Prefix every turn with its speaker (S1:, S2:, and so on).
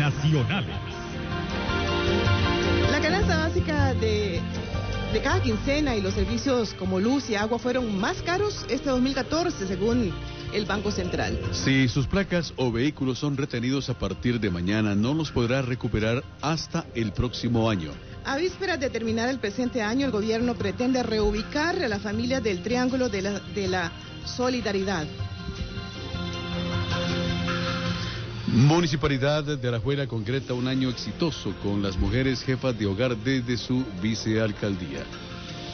S1: internacionales.
S2: La canasta básica de cada quincena y los servicios como luz y agua fueron más caros este 2014, según el Banco Central.
S3: Si sus placas o vehículos son retenidos a partir de mañana, no los podrá recuperar hasta el próximo año.
S2: A vísperas de terminar el presente año, el gobierno pretende reubicar a las familias del Triángulo de la Solidaridad.
S3: Municipalidad de Alajuela concreta un año exitoso con las mujeres jefas de hogar desde su vicealcaldía.